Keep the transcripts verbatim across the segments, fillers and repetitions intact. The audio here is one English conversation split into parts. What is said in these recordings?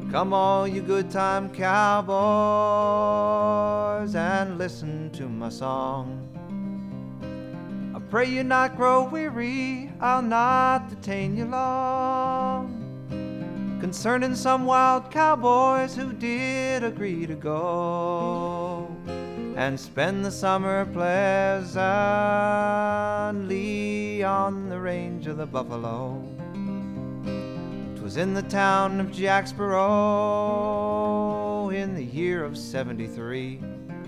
Come all you good time cowboys and listen to my song. I pray you not grow weary, I'll not detain you long, concerning some wild cowboys who did agree to go and spend the summer pleasantly on the range of the buffalo. 'Twas in the town of Jacksboro in the year of seventy-three.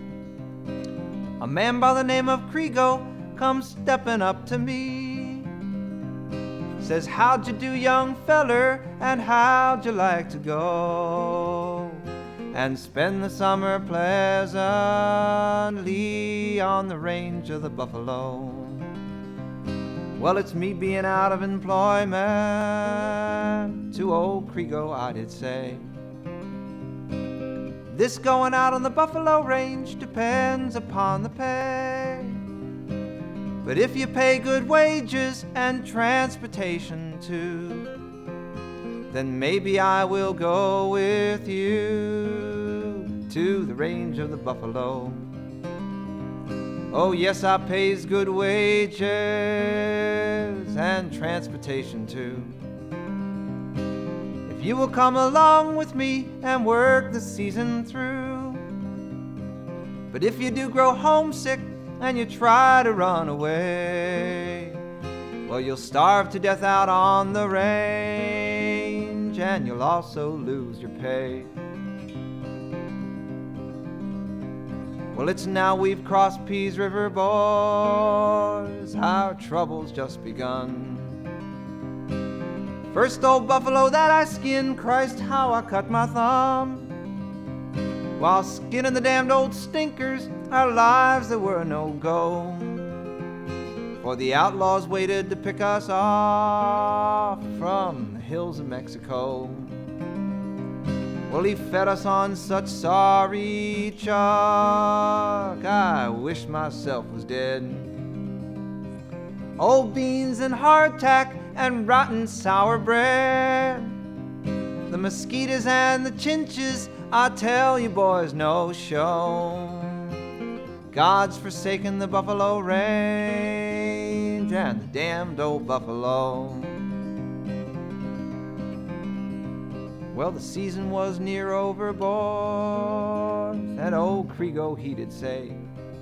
A man by the name of Kriego comes stepping up to me, says, how'd you do, young feller, and how'd you like to go and spend the summer pleasantly on the range of the buffalo? Well, it's me being out of employment, to old Kriego I did say, this going out on the buffalo range depends upon the pay. But if you pay good wages and transportation too, then maybe I will go with you to the range of the buffalo. Oh yes, I pays good wages and transportation too. If you will come along with me and work the season through. But if you do grow homesick and you try to run away, well, you'll starve to death out on the range, and you'll also lose your pay. Well, it's now we've crossed Pease River, boys, our trouble's just begun. First old buffalo that I skinned, Christ, how I cut my thumb. While skinning the damned old stinkers, our lives they were no go, for the outlaws waited to pick us off from the hills of Mexico. Well, he fed us on such sorry chuck, I wish myself was dead. Old beans and hardtack and rotten sour bread, the mosquitoes and the chinches, I tell you boys, no show. God's forsaken the buffalo range and the damned old buffalo. Well, the season was near over, boys, and old Kriego he did say.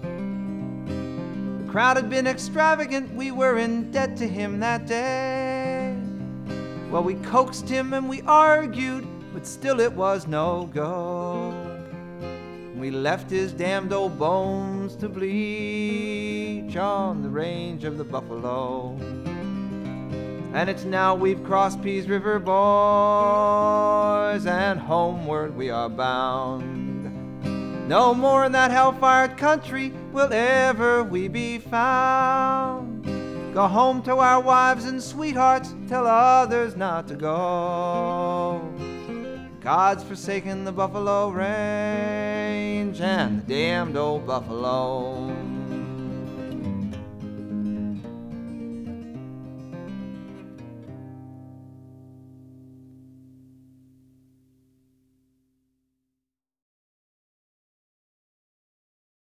The crowd had been extravagant, we were in debt to him that day. Well, we coaxed him and we argued, but still it was no go. We left his damned old bones to bleach on the range of the buffalo. And it's now we've crossed Pease River, boys, and homeward we are bound. No more in that hell-fired country will ever we be found. Go home to our wives and sweethearts, tell others not to go. God's forsaken the buffalo range and the damned old buffalo.